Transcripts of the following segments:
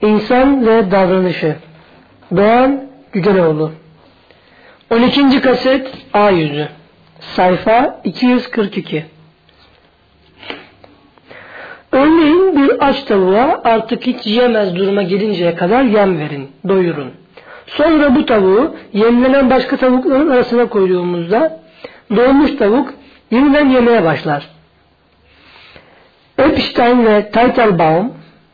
İnsan ve davranışı. Doğan Güceloğlu. 12. kaset A yüzü. Sayfa 242. Örneğin bir aç tavuğa artık hiç yiyemez duruma gelinceye kadar yem verin, doyurun. Sonra bu tavuğu yemlenen başka tavukların arasına koyduğumuzda doğmuş tavuk yeniden yemeye başlar. Epstein ve Teitelbaum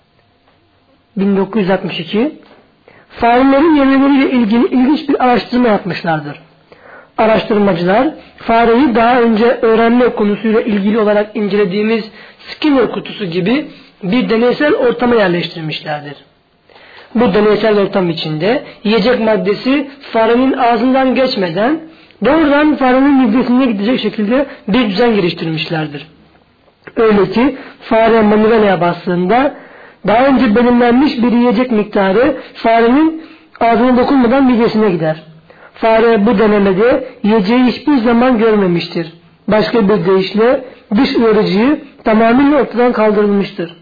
1962 farelerin yemeleriyle ilgili ilginç bir araştırma yapmışlardır. Araştırmacılar fareyi daha önce öğrenme konusuyla ilgili olarak incelediğimiz Skinner kutusu gibi bir deneysel ortama yerleştirmişlerdir. Bu deneysel ortam içinde yiyecek maddesi farenin ağzından geçmeden doğrudan farenin midesine gidecek şekilde bir düzen geliştirmişlerdir. Öyle ki fare manivelaya bastığında daha önce belirlenmiş bir yiyecek miktarı farenin ağzına dokunmadan midesine gider. Fare bu denemede yiyeceği hiçbir zaman görmemiştir. Başka bir deyişle dış uyarıcıyı tamamen ortadan kaldırılmıştır.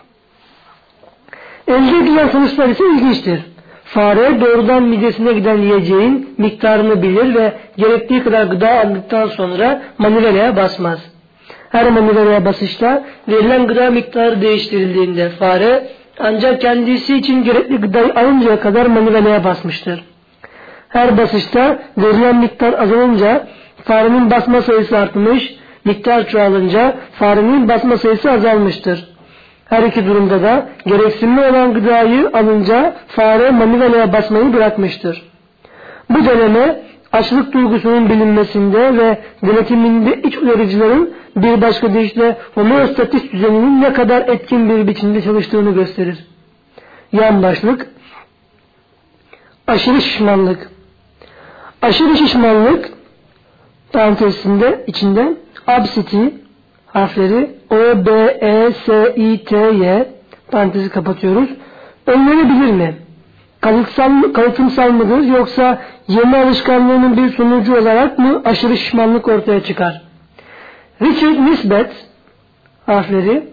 Elde edilen sonuçlar ise ilginçtir. Fare doğrudan midesine giden yiyeceğin miktarını bilir ve gerektiği kadar gıda aldıktan sonra manivelaya basmaz. Her manivelaya basışta verilen gıda miktarı değiştirildiğinde fare ancak kendisi için gerekli gıdayı alıncaya kadar manivelaya basmıştır. Her basışta verilen miktar azalınca farenin basma sayısı artmış, miktar çoğalınca farenin basma sayısı azalmıştır. Her iki durumda da gereksinimli olan gıdayı alınca fare manivelaya basmayı bırakmıştır. Bu deneme açlık duygusunun bilinmesinde ve denetiminde iç uyarıcıların bir başka deyişle homeostatik düzeninin ne kadar etkin bir biçimde çalıştığını gösterir. Yan başlık: aşırı şişmanlık. Aşırı şişmanlık parantezinde içinde obesity harfleri O-B-E-S-I-T-Y parantezi kapatıyoruz. Önlenebilir mi? Kalıtımsal mıdır yoksa yeme alışkanlığının bir sonucu olarak mı aşırı şişmanlık ortaya çıkar? Richard Nisbet harfleri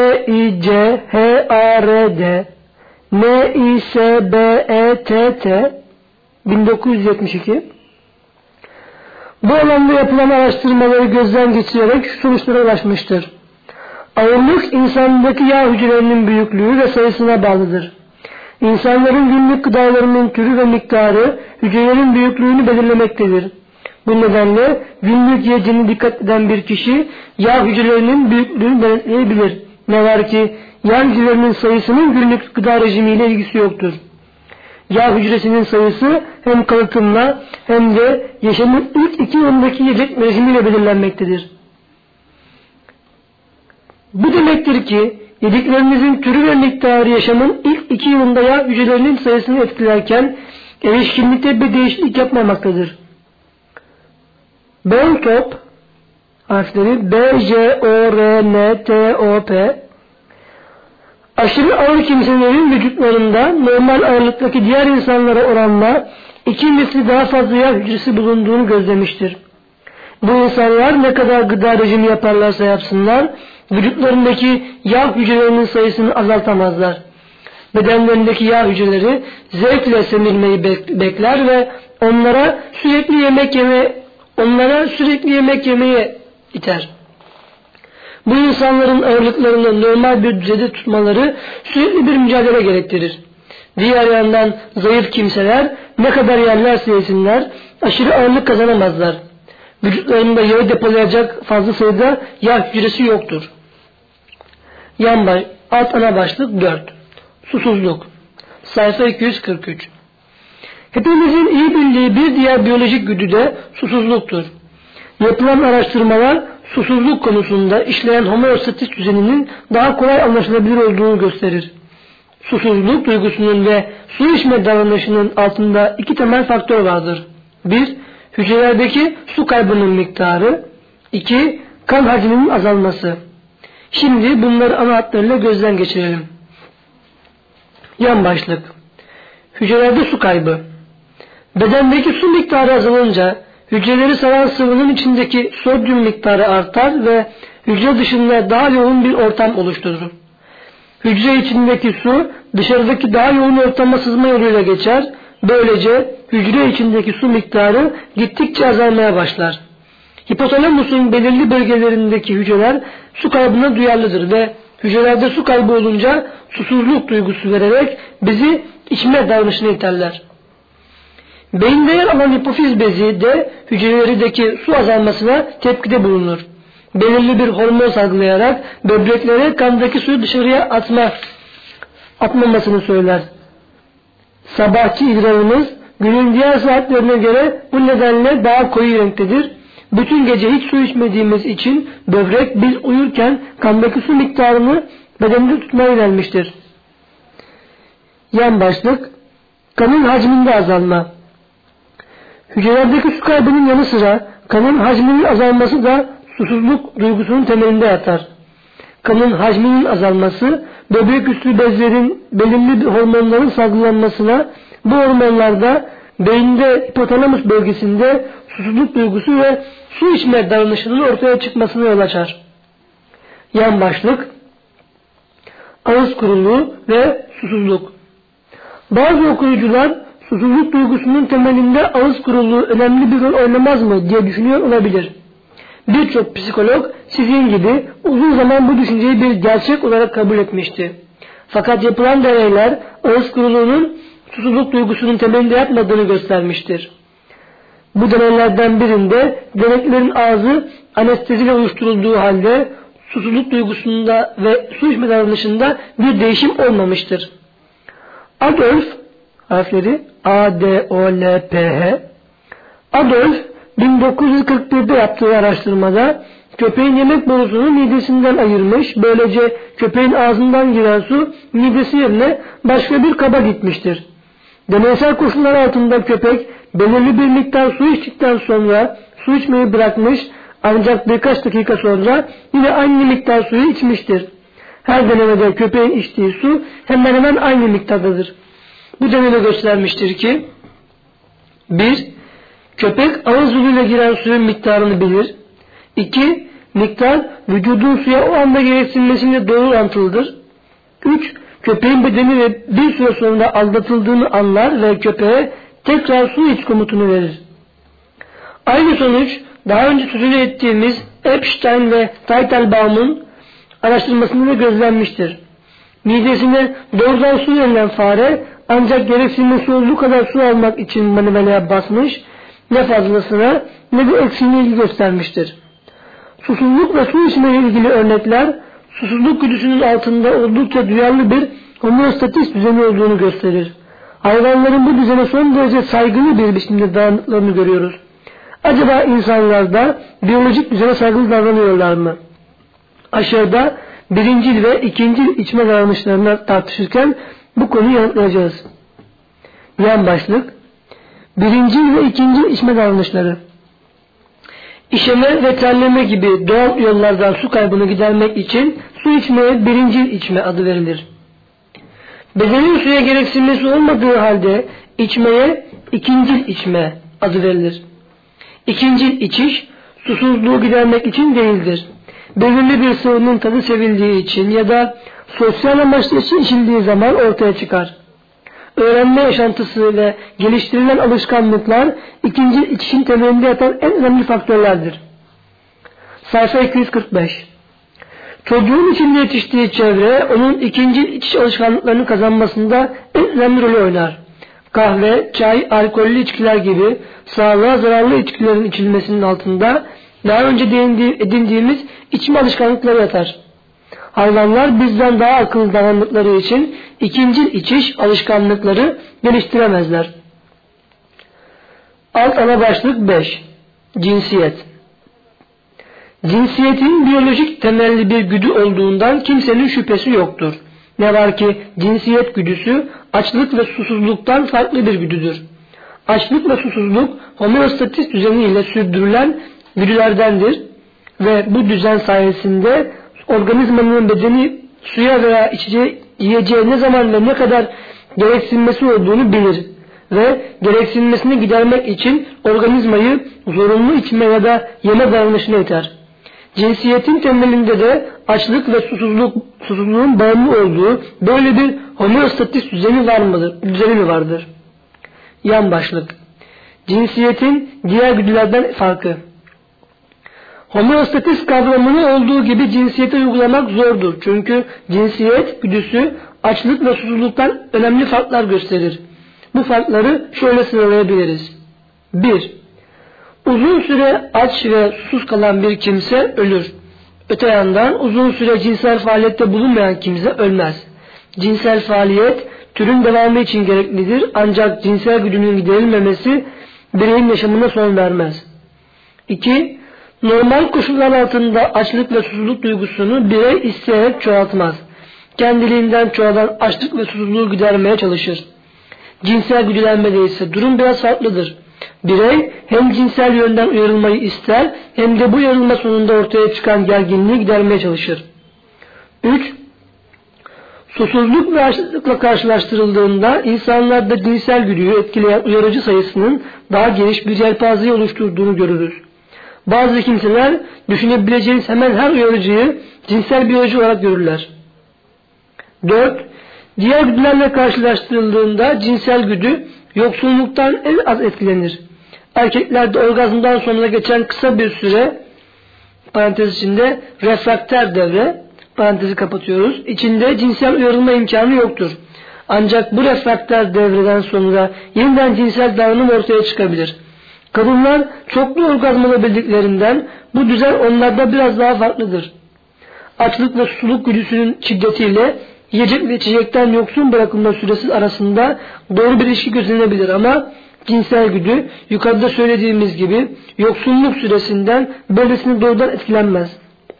R-I-C-H-A-R-D N-I-S-B-E-T-T 1972 bu alanda yapılan araştırmaları gözden geçirerek şu sonuçlara ulaşmıştır. Ağırlık insandaki yağ hücrelerinin büyüklüğü ve sayısına bağlıdır. İnsanların günlük gıdalarının türü ve miktarı hücrelerin büyüklüğünü belirlemektedir. Bu nedenle günlük yiyeceğine dikkat eden bir kişi yağ hücrelerinin büyüklüğünü denetleyebilir. Ne var ki yağ hücrelerinin sayısının günlük gıda rejimiyle ilgisi yoktur. Yağ hücresinin sayısı hem kalıtımla hem de yaşamın ilk 2 yılındaki yiyecek rejimiyle belirlenmektedir. Bu demektir ki yediklerinizin türü ve miktarı yaşamın ilk 2 yılında yağ hücrelerinin sayısını etkilerken erişkinlikte bir değişiklik yapmamaktadır. Berntrop harfleri B-J-O-R-N-T-O-P aşırı ağır kimselerin vücutlarında normal ağırlıktaki diğer insanlara oranla 2 misli daha fazla yağ hücresi bulunduğunu gözlemiştir. Bu insanlar ne kadar gıda rejimi yaparlarsa yapsınlar, vücutlarındaki yağ hücrelerinin sayısını azaltamazlar. Bedenlerindeki yağ hücreleri zevkle semirmeyi bekler ve onlara sürekli yemek yemeye iter. Bu insanların ağırlıklarını normal bir düzeyde tutmaları sürekli bir mücadele gerektirir. Diğer yandan zayıf kimseler ne kadar yerlerse yesinler aşırı ağırlık kazanamazlar. Vücutlarında yağı depolayacak fazla sayıda yağ hücresi yoktur. Alt ana başlık 4. Susuzluk. Sayfa 243. Hepimizin iyi bildiği bir diğer biyolojik güdü de susuzluktur. Yapılan araştırmalar susuzluk konusunda işleyen homeostatik düzeninin daha kolay anlaşılabilir olduğunu gösterir. Susuzluk duygusunun ve su içme davranışının altında 2 temel faktör vardır. 1. Hücrelerdeki su kaybının miktarı. 2. Kan hacminin azalması. Şimdi bunları ana hatlarıyla gözden geçirelim. Yan başlık: hücrelerde su kaybı. Bedendeki su miktarı azalınca hücreleri saran sıvının içindeki sodyum miktarı artar ve hücre dışında daha yoğun bir ortam oluşturur. Hücre içindeki su dışarıdaki daha yoğun ortama sızma yoluyla geçer. Böylece hücre içindeki su miktarı gittikçe azalmaya başlar. Hipotalamusun belirli bölgelerindeki hücreler su kaybına duyarlıdır ve hücrelerde su kaybı olunca susuzluk duygusu vererek bizi içme davranışına iterler. Beyinde yer alan hipofiz bezi de hücrelerdeki su azalmasına tepkide bulunur. Belirli bir hormon salgılayarak böbreklere kandaki suyu dışarıya atmamasını söyler. Sabahki idrarımız günün diğer saatlerine göre bu nedenle daha koyu renktedir. Bütün gece hiç su içmediğimiz için böbrek biz uyurken kandaki su miktarını bedende tutmaya yönelmiştir. Yan başlık: kanın hacminde azalma. Hücrelerdeki su kaybının yanı sıra kanın hacminin azalması da susuzluk duygusunun temelinde yatar. Kanın hacminin azalması, böbrek üstü bezlerin belirli hormonların salgılanmasına, bu hormonlarda beyinde hipotalamus bölgesinde susuzluk duygusu ve su içme davranışının ortaya çıkmasına yol açar. Yan başlık: ağız kuruluğu ve susuzluk. Bazı okuyucular susuzluk duygusunun temelinde ağız kuruluğu önemli bir rol oynamaz mı diye düşünüyor olabilir. Birçok psikolog sizin gibi uzun zaman bu düşünceyi bir gerçek olarak kabul etmişti. Fakat yapılan deneyler ağız kuruluğunun susuzluk duygusunun temelinde yatmadığını göstermiştir. Bu deneylerden birinde deneklerin ağzı anesteziyle oluşturulduğu halde susuzluk duygusunda ve su içme davranışında bir değişim olmamıştır. Adolf, harfleri A-D-O-L-P-H, Adolf 1941'de yaptığı araştırmada köpeğin yemek borusunu midesinden ayırmış, böylece köpeğin ağzından giren su midesi yerine başka bir kaba gitmiştir. Deneysel koşullar altında köpek belirli bir miktar su içtikten sonra su içmeyi bırakmış, ancak birkaç dakika sonra yine aynı miktar suyu içmiştir. Her denemede köpeğin içtiği su hemen hemen aynı miktardadır. Bu deneme göstermiştir ki 1. Köpek ağız yoluyla giren suyun miktarını bilir. 2. Miktar vücudun suya o anda gereksinmesiyle doğru orantılıdır. 3. Köpeğin bedeni ve bir süre sonra aldatıldığını anlar ve köpeğe tekrar su iç komutunu verir. Aynı sonuç daha önce sözünü ettiğimiz Epstein ve Teitelbaum'un araştırmasında da gözlenmiştir. Midesine doğrudan su verilen fare ancak gereksinmesi olduğu kadar su almak için manivelaya basmış, ne fazlasına ne de eksiğine ilgi göstermiştir. Susuzluk ve su içmeyle ilgili örnekler, susuzluk güdüsünün altında oldukça duyarlı bir homeostatik düzeni olduğunu gösterir. Hayvanların bu düzene son derece saygılı bir biçimde davrandıklarını görüyoruz. Acaba insanlarda biyolojik düzene saygılı davranıyorlar mı? Aşağıda birincil ve ikincil içme davranışlarını tartışırken bu konuyu yanıtlayacağız. Yan başlık: birincil ve ikincil içme davranışları. İşeme ve terleme gibi doğal yollardan su kaybını gidermek için su içmeye birincil içme adı verilir. Bedenin suya gereksinmesi olmadığı halde içmeye ikincil içme adı verilir. İkincil içiş susuzluğu gidermek için değildir. Belirli bir sıvının tadı sevildiği için ya da sosyal amaçlı için içildiği zaman ortaya çıkar. Öğrenme yaşantısı ve geliştirilen alışkanlıklar ikinci içişin temelinde yatan en önemli faktörlerdir. Sayfa 245. Çocuğun içinde yetiştiği çevre onun ikinci içiş alışkanlıklarını kazanmasında en önemli rolü oynar. Kahve, çay, alkollü içkiler gibi sağlığa zararlı içkilerin içilmesinin altında daha önce edindiğimiz içme alışkanlıkları yatar. Hayvanlar bizden daha akıllı davrandıkları için ikincil içiş alışkanlıkları geliştiremezler. Alt ana başlık 5. Cinsiyet. Cinsiyetin biyolojik temelli bir güdü olduğundan kimsenin şüphesi yoktur. Ne var ki cinsiyet güdüsü açlık ve susuzluktan farklı bir güdüdür. Açlık ve susuzluk homeostatik düzeniyle sürdürülen güdülerdendir ve bu düzen sayesinde organizmanın bedeni suya veya yiyeceğe ne zaman ve ne kadar gereksinmesi olduğunu bilir ve gereksinmesini gidermek için organizmayı zorunlu içme ya da yeme davranışına iter. Cinsiyetin temelinde de açlık ve susuzluğun bağımlı olduğu böyle bir homeostatik düzeni mi vardır? Yan başlık. Cinsiyetin diğer güdülerden farkı. Homeostatik kavramını olduğu gibi cinsiyete uygulamak zordur. Çünkü cinsiyet güdüsü açlık ve susuzluktan önemli farklar gösterir. Bu farkları şöyle sıralayabiliriz. 1. Uzun süre aç ve susuz kalan bir kimse ölür. Öte yandan uzun süre cinsel faaliyette bulunmayan kimse ölmez. Cinsel faaliyet türün devamı için gereklidir ancak cinsel güdünün giderilmemesi bireyin yaşamına son vermez. 2. Normal koşullar altında açlık ve susuzluk duygusunu birey isteyerek çoğaltmaz. Kendiliğinden çoğalan açlık ve susuzluğu gidermeye çalışır. Cinsel güdülenmede ise durum biraz farklıdır. Birey hem cinsel yönden uyarılmayı ister hem de bu uyarılma sonunda ortaya çıkan gerginliği gidermeye çalışır. 3. Susuzluk ve açlıkla karşılaştırıldığında insanlarda cinsel güdüyü etkileyen uyarıcı sayısının daha geniş bir yelpazeyi oluşturduğunu görürüz. Bazı kimseler düşünebileceğiniz hemen her uyarıcıyı cinsel biyoloji olarak görürler. 4. Diğer güdülerle karşılaştırıldığında cinsel güdü yoksunluktan en az etkilenir. Erkeklerde orgazmdan sonra geçen kısa bir süre parantez içinde refrakter devre parantezi kapatıyoruz. İçinde cinsel uyarılma imkanı yoktur. Ancak bu refrakter devreden sonra yeniden cinsel davranım ortaya çıkabilir. Kadınlar çoklu orgazm alabildiklerinden bu düzen onlarda biraz daha farklıdır. Açlık ve susuzluk güdüsünün şiddetiyle yiyecek ve içecekten yoksun bırakılma süresi arasında doğru bir ilişki gözlenebilir ama cinsel güdü yukarıda söylediğimiz gibi yoksunluk süresinden böylesine doğrudan etkilenmez.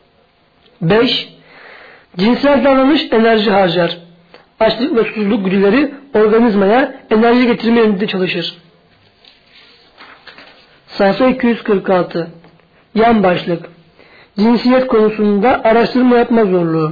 5. Cinsel davranış enerji harcar. Açlık ve susuzluk güdüleri organizmaya enerji getirme yönünde çalışır. Sayfa 246. Yan başlık. Cinsiyet konusunda araştırma yapma zorluğu.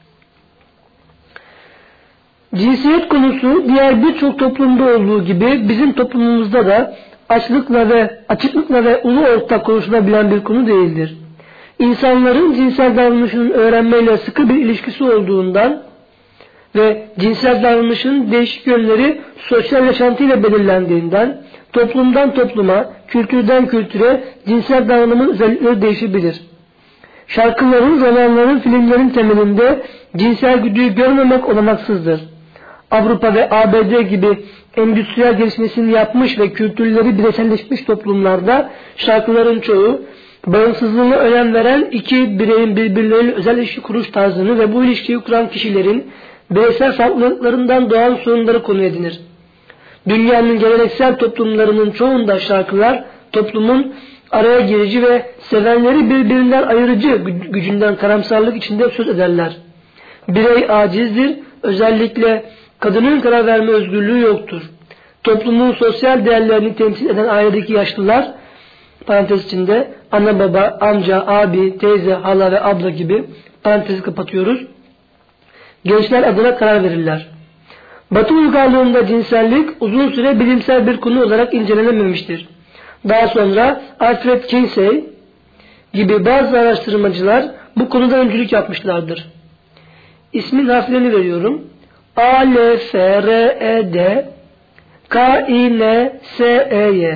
Cinsiyet konusu diğer birçok toplumda olduğu gibi bizim toplumumuzda da açıklıkla ve ulu orta konuşulabilen bir konu değildir. İnsanların cinsel davranışının öğrenmeyle sıkı bir ilişkisi olduğundan ve cinsel davranışın değişik yönleri sosyal yaşantıyla belirlendiğinden toplumdan topluma, kültürden kültüre cinsel davranımın özellikleri değişebilir. Şarkıların, romanların, filmlerin temelinde cinsel güdüyü görmemek olanaksızdır. Avrupa ve ABD gibi endüstriyel gelişmesini yapmış ve kültürleri bireyselleşmiş toplumlarda şarkıların çoğu bağımsızlığına önem veren iki bireyin birbirleriyle özel ilişki kuruş tarzını ve bu ilişkiyi kuran kişilerin bireysel farklılıklarından doğan sorunları konu edinir. Dünyanın geleneksel toplumlarının çoğunda şarkılar toplumun araya girici ve sevenleri birbirinden ayırıcı gücünden karamsarlık içinde söz ederler. Birey acizdir, özellikle kadının karar verme özgürlüğü yoktur. Toplumun sosyal değerlerini temsil eden ailedeki yaşlılar, parantez içinde ana baba, amca, abi, teyze, hala ve abla gibi parantezi kapatıyoruz. Gençler adına karar verirler. Batı uygarlığında cinsellik uzun süre bilimsel bir konu olarak incelenememiştir. Daha sonra Alfred Kinsey gibi bazı araştırmacılar bu konuda öncülük yapmışlardır. İsmin harflerini veriyorum. A, L, F, R, E, D, K, I, N, S, E, Y.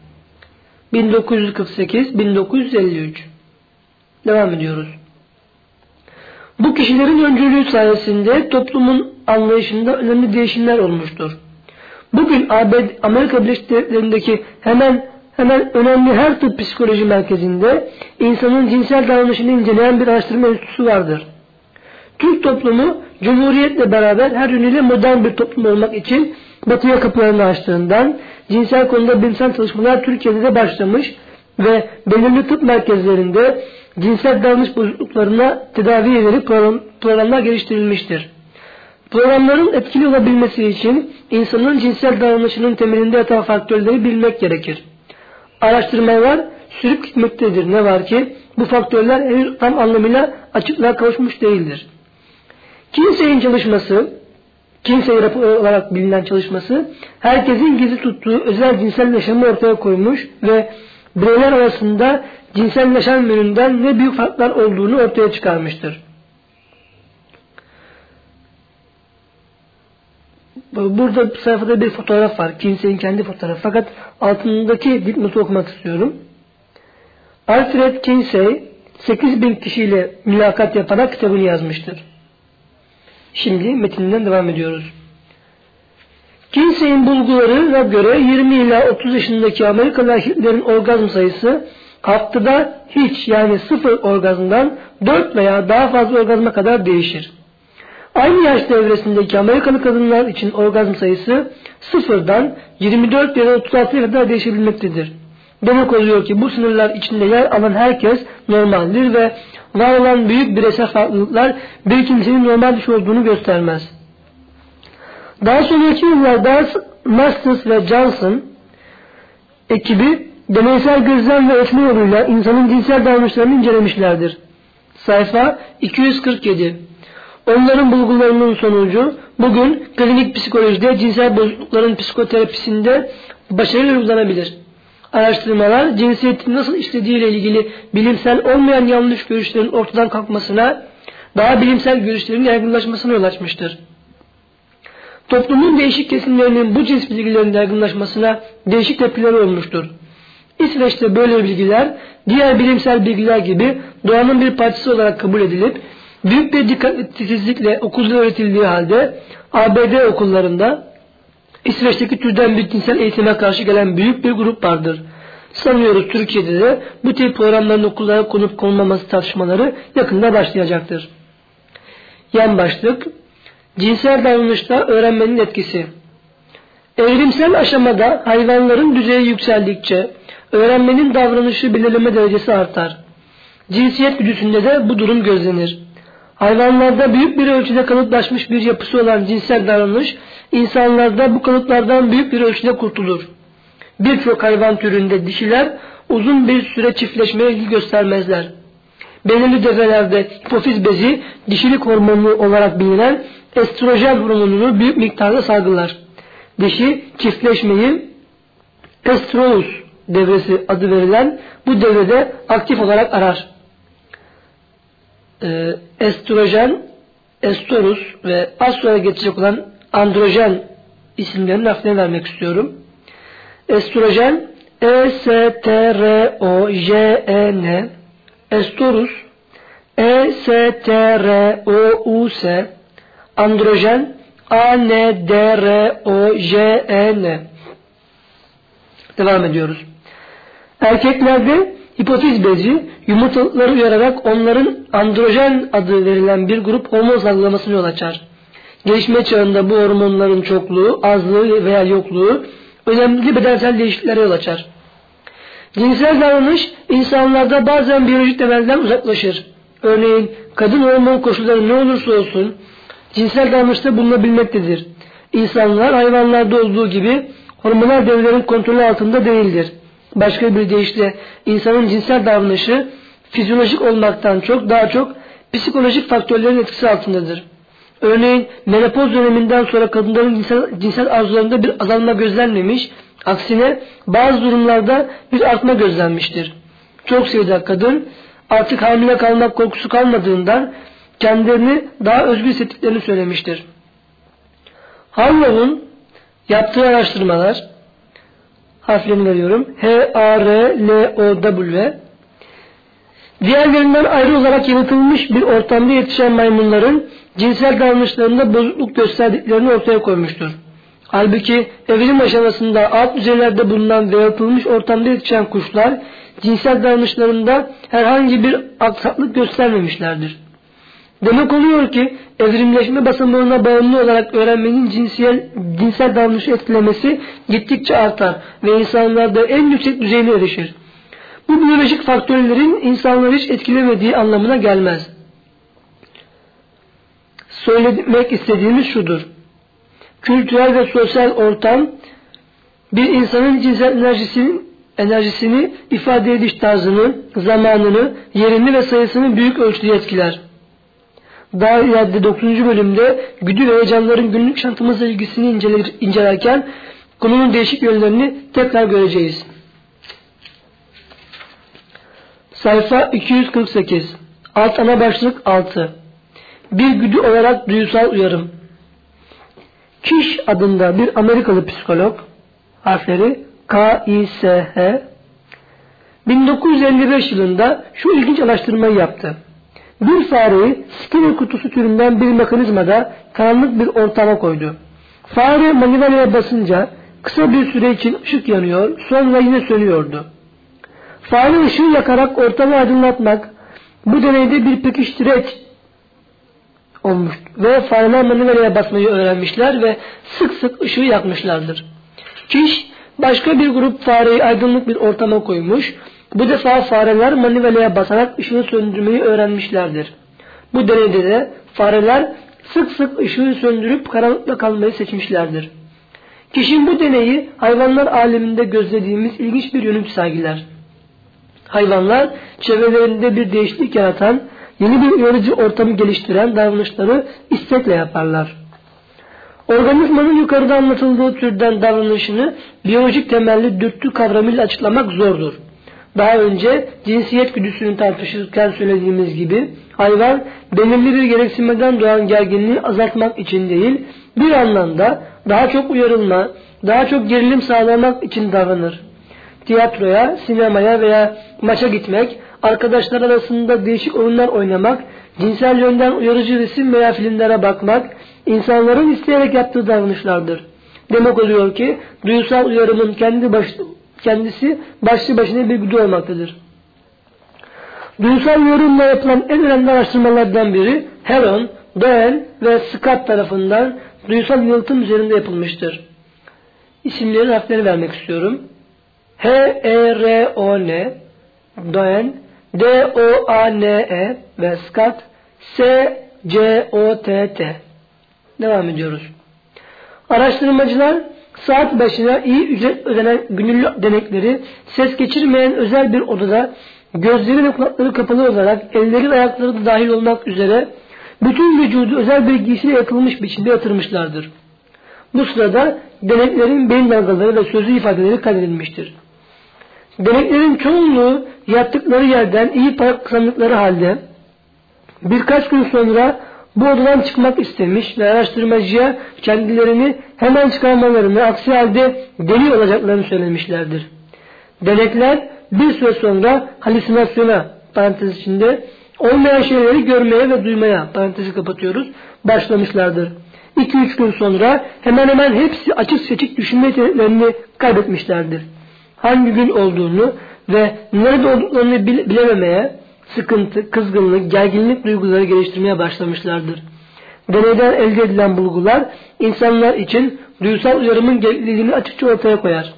1948-1953. Devam ediyoruz. Bu kişilerin öncülüğü sayesinde toplumun anlayışında önemli değişimler olmuştur. Bugün Amerika Birleşik Devletleri'ndeki hemen önemli her tıp psikoloji merkezinde insanın cinsel davranışını inceleyen bir araştırma enstitüsü vardır. Türk toplumu Cumhuriyet'le beraber her yönüyle modern bir toplum olmak için batıya kapılarını açtığından cinsel konuda bilimsel çalışmalar Türkiye'de de başlamış ve belirli tıp merkezlerinde cinsel davranış bozukluklarına tedavi yönelik programlar geliştirilmiştir. Programların etkili olabilmesi için insanın cinsel davranışının temelinde yatan faktörleri bilmek gerekir. Araştırmalar sürüp gitmektedir. Ne var ki bu faktörler henüz tam anlamıyla açıklığa kavuşmuş değildir. Kinsey raporu olarak bilinen çalışması, herkesin gizli tuttuğu özel cinsel yaşamı ortaya koymuş ve bireyler arasında cinsel yaşam yönünden ne büyük farklar olduğunu ortaya çıkarmıştır. Burada sayfada bir fotoğraf var. Kinsey'in kendi fotoğrafı. Fakat altındaki dipnotu okumak istiyorum. Alfred Kinsey 8.000 kişiyle mülakat yaparak kitabını yazmıştır. Şimdi metinden devam ediyoruz. Kinsey'in bulgularına göre 20 ila 30 yaşındaki Amerikalı erkeklerin orgazm sayısı haftada hiç yani 0 orgazmdan 4 veya daha fazla orgazma kadar değişir. Aynı yaş devresindeki Amerikalı kadınlar için orgazm sayısı 0'dan 24 ya da 36'ya kadar değişebilmektedir. Demek oluyor ki bu sınırlar içinde yer alan herkes normaldir ve var olan büyük bireysel farklılıklar bir kimsenin normal dışı olduğunu göstermez. Daha sonraki yıllarda Masters ve Johnson ekibi deneysel gözlem ve ölçme yoluyla insanın cinsel davranışlarını incelemişlerdir. Sayfa 247. Onların bulgularının sonucu bugün klinik psikolojide cinsel bozuklukların psikoterapisinde başarıyla uygulanabilir. Araştırmalar cinsiyetin nasıl işlediğiyle ilgili bilimsel olmayan yanlış görüşlerin ortadan kalkmasına, daha bilimsel görüşlerin yaygınlaşmasına yol açmıştır. Toplumun değişik kesimlerinin bu cins bilgilerin yaygınlaşmasına değişik tepkileri olmuştur. İsveç'te böyle bilgiler diğer bilimsel bilgiler gibi doğanın bir parçası olarak kabul edilip büyük bir dikkatsizlikle okulda öğretildiği halde ABD okullarında İsveç'teki türden bir cinsel eğitime karşı gelen büyük bir grup vardır. Sanıyoruz Türkiye'de de bu tip programların okullara konup konulmaması tartışmaları yakında başlayacaktır. Yan başlık: cinsel davranışta öğrenmenin etkisi. Evrimsel aşamada hayvanların düzeyi yükseldikçe öğrenmenin davranışı belirleme derecesi artar. Cinsiyet güdüsünde de bu durum gözlenir. Hayvanlarda büyük bir ölçüde kalıplaşmış bir yapısı olan cinsel davranış, insanlarda bu kalıplardan büyük bir ölçüde kurtulur. Birçok hayvan türünde dişiler uzun bir süre çiftleşmeye ilgi göstermezler. Belirli develerde hipofiz bezi, dişilik hormonu olarak bilinen estrojen hormonunu büyük miktarda salgılar. Dişi çiftleşmeyi estrous devresi adı verilen bu devrede aktif olarak arar. Estrojen, estrous ve az sonra geçecek olan androjen isimlerinin harflerini vermek istiyorum. Estrojen E-S-T-R-O-J-E-N, estrous E-S-T-R-O-U-S, androjen A-N-D-R-O-J-E-N. Devam ediyoruz. Erkeklerde hipofiz bezi yumurtalıkları uyararak onların androjen adı verilen bir grup hormon salgılamasına yol açar. Gelişme çağında bu hormonların çokluğu, azlığı veya yokluğu önemli bedensel değişikliklere yol açar. Cinsel davranış insanlarda bazen biyolojik temelden uzaklaşır. Örneğin kadın hormon koşulları ne olursa olsun cinsel davranışta bulunabilmektedir. İnsanlar hayvanlarda olduğu gibi hormonal devrelerin kontrolü altında değildir. Başka bir deyişle insanın cinsel davranışı fizyolojik olmaktan daha çok psikolojik faktörlerin etkisi altındadır. Örneğin menopoz döneminden sonra kadınların cinsel arzularında bir azalma gözlenmemiş, aksine bazı durumlarda bir artma gözlenmiştir. Çok sayıda kadın artık hamile kalmak korkusu kalmadığından kendilerini daha özgür hissettiklerini söylemiştir. Harlow'un yaptığı araştırmalar, harflerini veriyorum, H-A-R-L-O-W, diğerlerinden ayrı olarak yaratılmış bir ortamda yetişen maymunların cinsel davranışlarında bozukluk gösterdiklerini ortaya koymuştur. Halbuki evrim aşamasında alt düzeylerde bulunan ve yaratılmış ortamda yetişen kuşlar cinsel davranışlarında herhangi bir aksaklık göstermemişlerdir. Demek oluyor ki evrimleşme basamağına bağımlı olarak öğrenmenin cinsel davranışı etkilemesi gittikçe artar ve insanlarda en yüksek düzeyine erişir. Bu biyolojik faktörlerin insanları hiç etkilemediği anlamına gelmez. Söylemek istediğimiz şudur: kültürel ve sosyal ortam bir insanın cinsel enerjisini ifade ediş tarzını, zamanını, yerini ve sayısını büyük ölçüde etkiler. Daha ileride 9. bölümde güdü ve heyecanların günlük yaşantımızla ilgisini incelerken konunun değişik yönlerini tekrar göreceğiz. Sayfa 248. Alt ana başlık 6. Bir güdü olarak duysal uyarım. Kish adında bir Amerikalı psikolog, harfleri K-I-S-H, 1955 yılında şu ilginç araştırmayı yaptı. Bir fareyi Skinner kutusu türünden bir mekanizmada karanlık bir ortama koydu. Fare manivelaya basınca kısa bir süre için ışık yanıyor, sonra yine sönüyordu. Fare ışığı yakarak ortamı aydınlatmak bu deneyde bir pekiştireç olmuş ve fareler manivelaya basmayı öğrenmişler ve sık sık ışığı yakmışlardır. Kish başka bir grup fareyi aydınlık bir ortama koymuş. Bu defa fareler manivelaya basarak ışığı söndürmeyi öğrenmişlerdir. Bu deneyde de fareler sık sık ışığı söndürüp karanlıkta kalmayı seçmişlerdir. Kişinin bu deneyi hayvanlar aleminde gözlediğimiz ilginç bir yönü sergiler. Hayvanlar çevrelerinde bir değişiklik yaratan, yeni bir uyarıcı ortamı geliştiren davranışları istekle yaparlar. Organizmanın yukarıda anlatıldığı türden davranışını biyolojik temelli dürtü kavramıyla açıklamak zordur. Daha önce cinsiyet güdüsünü tartışırken söylediğimiz gibi hayvan belirli bir gereksinmeden doğan gerginliği azaltmak için değil, bir anlamda daha çok uyarılma, daha çok gerilim sağlamak için davranır. Tiyatroya, sinemaya veya maça gitmek, arkadaşlar arasında değişik oyunlar oynamak, cinsel yönden uyarıcı resim veya filmlere bakmak, insanların isteyerek yaptığı davranışlardır. Demek oluyor ki, duysal uyarımın kendisi başlı başına bir güdü olmaktadır. Duysal uyarımla yapılan en önemli araştırmalardan biri, Heron, Doan ve Scott tarafından duysal yalıtım üzerinde yapılmıştır. İsimlerin harfleri vermek istiyorum. H-E-R-O-N, Doan, D-O-A-N-E ve Scott, S-C-O-T-T. Devam ediyoruz. Araştırmacılar saat başına iyi ücret ödenen gönüllü denekleri ses geçirmeyen özel bir odada gözleri ve kulakları kapalı olarak elleri ve ayakları da dahil olmak üzere bütün vücudu özel bir giysiyle yakılmış biçimde yatırmışlardır. Bu sırada deneklerin beyin dalgaları ve sözlü ifadeleri kaydedilmiştir. Deneklerin çoğunluğu yattıkları yerden iyi para kazandıkları halde birkaç gün sonra bu odadan çıkmak istemiş ve araştırmacıya kendilerini hemen çıkarmalarını, aksi halde deli olacaklarını söylemişlerdir. Denekler bir süre sonra halüsinasyona, parantez içinde, olmayan şeyleri görmeye ve duymaya, parantezi kapatıyoruz, başlamışlardır. 2-3 gün sonra hemen hemen hepsi açık seçik düşünme yeteneklerini kaybetmişlerdir. Hangi gün olduğunu ve nerede olduklarını bilememeye, sıkıntı, kızgınlık, gerginlik duyguları geliştirmeye başlamışlardır. Deneyden elde edilen bulgular insanlar için duysal uyarımın gerekliliğini açıkça ortaya koyar.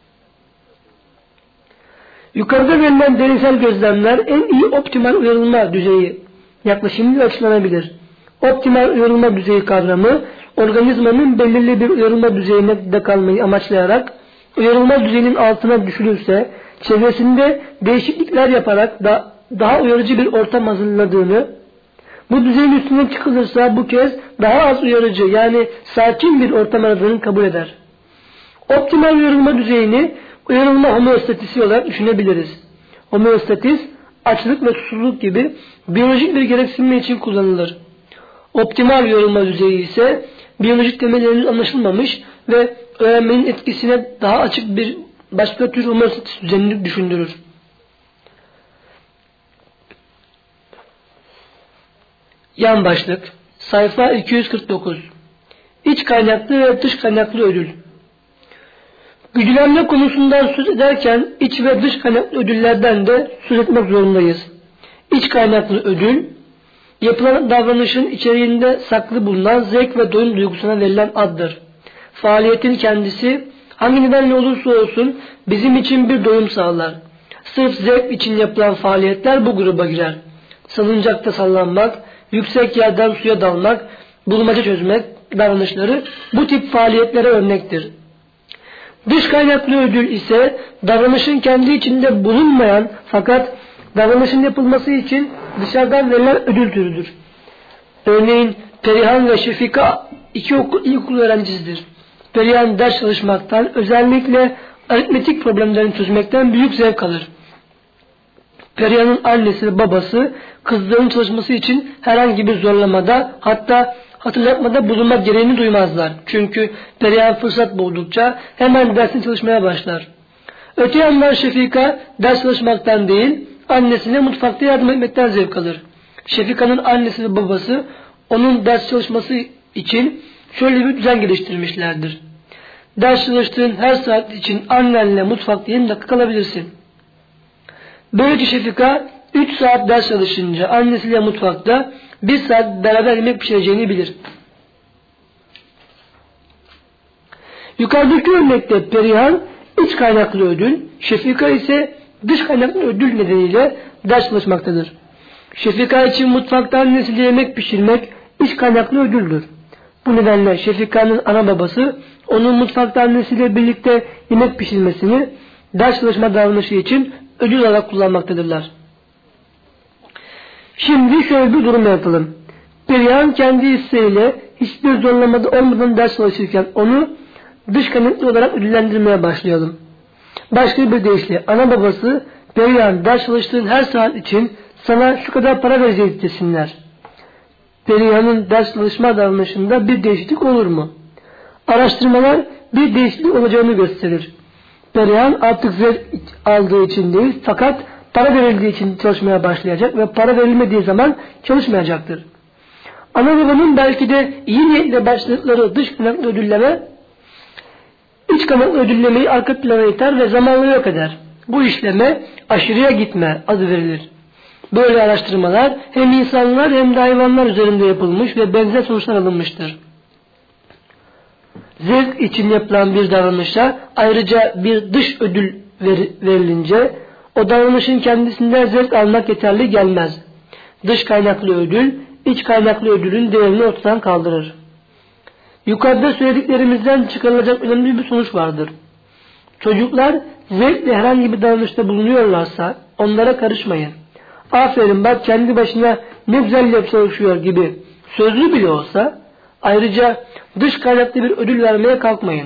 Yukarıda verilen deneysel gözlemler en iyi optimal uyarılma düzeyi yaklaşımıyla açıklanabilir. Optimal uyarılma düzeyi kavramı organizmanın belirli bir uyarılma düzeyine de kalmayı amaçlayarak uyarılma düzeyinin altına düşülürse çevresinde değişiklikler yaparak daha uyarıcı bir ortam hazırladığını, bu düzeyin üstüne çıkılırsa bu kez daha az uyarıcı yani sakin bir ortam aradığını kabul eder. Optimal uyarılma düzeyini uyarılma homeostatisi olarak düşünebiliriz. Homeostatis, açlık ve susuzluk gibi biyolojik bir gereksinme için kullanılır. Optimal uyarılma düzeyi ise biyolojik temelleriniz anlaşılmamış ve öğrenmenin etkisine daha açık bir başka tür homeostatis düzenini düşündürür. Yan başlık, sayfa 249. İç kaynaklı ve dış kaynaklı ödül. Güdülenme konusundan söz ederken iç ve dış kaynaklı ödüllerden de söz etmek zorundayız. İç kaynaklı ödül, yapılan davranışın içeriğinde saklı bulunan zevk ve doyum duygusuna verilen addır. Faaliyetin kendisi hangi nedenle olursa olsun bizim için bir doyum sağlar. Sırf zevk için yapılan faaliyetler bu gruba girer. Salıncakta sallanmak, yüksek yerden suya dalmak, bulmaca çözmek davranışları bu tip faaliyetlere örnektir. Dış kaynaklı ödül ise davranışın kendi içinde bulunmayan fakat davranışın yapılması için dışarıdan verilen ödül türüdür. Örneğin Perihan ve Şefika ilkokul öğrencisidir. Perihan ders çalışmaktan, özellikle aritmetik problemlerini çözmekten büyük zevk alır. Perihan'ın annesi ve babası kızlarının çalışması için herhangi bir zorlamada, hatta hatırlatmada bulunmak gereğini duymazlar. Çünkü Perihan fırsat buldukça hemen dersine çalışmaya başlar. Öte yandan Şefika ders çalışmaktan değil, annesine mutfakta yardım etmekten zevk alır. Şefika'nın annesi ve babası onun ders çalışması için şöyle bir düzen geliştirmişlerdir. Ders çalıştığın her saat için annenle mutfakta 20 dakika kalabilirsin. Böylece Şefika 3 saat ders çalışınca annesiyle mutfakta 1 saat beraber yemek pişireceğini bilir. Yukarıdaki örnekte Perihan iç kaynaklı ödül, Şefika ise dış kaynaklı ödül nedeniyle ders çalışmaktadır. Şefika için mutfakta annesiyle yemek pişirmek iç kaynaklı ödüldür. Bu nedenle Şefika'nın ana babası onun mutfakta annesiyle birlikte yemek pişirmesini ders çalışma davranışı için ödül olarak kullanmaktadırlar. Şimdi şöyle bir durum yaratalım. Perihan kendi isteğiyle hiçbir zorlamada olmadan ders çalışırken onu dış kaynaklı olarak ödüllendirmeye başlayalım. Başka bir deyişle ana babası Perihan ders çalıştığın her saat için sana şu kadar para vereceğiz desinler. Perihan'ın ders çalışma davranışında bir değişiklik olur mu? Araştırmalar bir değişiklik olacağını gösterir. Perihan artık zevk aldığı için değil, fakat para verildiği için çalışmaya başlayacak ve para verilmediği zaman çalışmayacaktır. Ana babanın belki de iyi niyetle başladıkları dış kaynaklı ödülleme, iç kaynaklı ödüllemeyi arka plana iter ve zamanla yok eder. Bu işleme aşırıya gitme adı verilir. Böyle araştırmalar hem insanlar hem de hayvanlar üzerinde yapılmış ve benzer sonuçlar alınmıştır. Zevk için yapılan bir davranışa ayrıca bir dış ödül verilince o davranışın kendisinden zevk almak yeterli gelmez. Dış kaynaklı ödül, iç kaynaklı ödülün değerini ortadan kaldırır. Yukarıda söylediklerimizden çıkarılacak önemli bir sonuç vardır. Çocuklar zevkle herhangi bir davranışta bulunuyorlarsa onlara karışmayın. Aferin bak kendi başına ne güzel çalışıyor gibi sözlü bile olsa ayrıca dış kaynaklı bir ödül vermeye kalkmayın.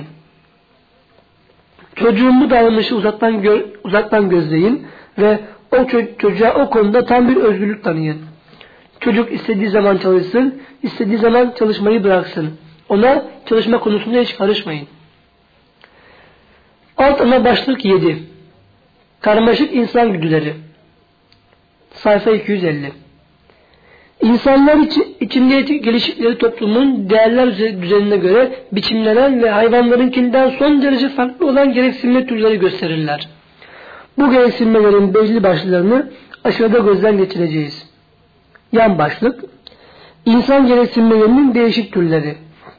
Çocuğun bu davranışı uzaktan gözleyin ve o çocuğa o konuda tam bir özgürlük tanıyın. Çocuk istediği zaman çalışsın, istediği zaman çalışmayı bıraksın. Ona çalışma konusunda hiç karışmayın. Alt ana başlık 7. Karmaşık insan güdüleri. Sayfa 250. İnsanlar içinde geliştikleri toplumun değerler düzenine göre biçimlenen ve hayvanlarınkinden son derece farklı olan gereksinme türleri gösterirler. Bu gereksinmelerin belli başlıklarını aşağıda gözden geçireceğiz. Yan başlık, İnsan gereksinmelerinin değişik türleri.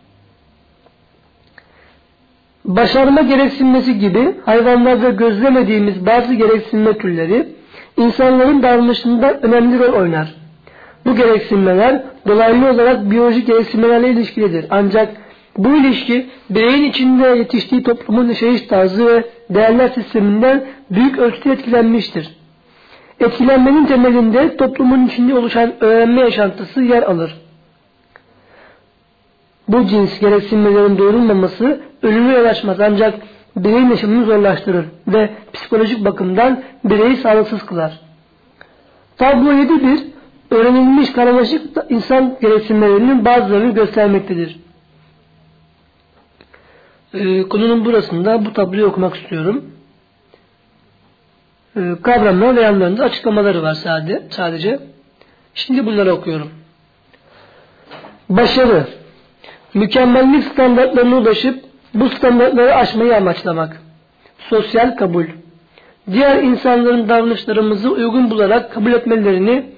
Başarma gereksinmesi gibi hayvanlarda gözlemediğimiz bazı gereksinme türleri insanların davranışında önemli rol oynar. Bu gereksinmeler dolaylı olarak biyolojik gereksinmelerle ilişkilidir. Ancak bu ilişki bireyin içinde yetiştiği toplumun yaşayış tarzı ve değerler sisteminden büyük ölçüde etkilenmiştir. Etkilenmenin temelinde toplumun içinde oluşan öğrenme yaşantısı yer alır. Bu cins gereksinmelerin doğrulmaması ölüme yol açmaz ancak bireyin yaşamını zorlaştırır ve psikolojik bakımdan bireyi sağlıksız kılar. Tablo 7.1 öğrenilmiş karmaşık insan gereksinmelerinin bazılarını göstermektedir. Konunun burasında bu tabloyu okumak istiyorum. Kavramlar ve yanlarında açıklamaları var sadece. Şimdi bunları okuyorum. Başarı, mükemmellik standartlarına ulaşıp bu standartları aşmayı amaçlamak. Sosyal kabul, diğer insanların davranışlarımızı uygun bularak kabul etmelerini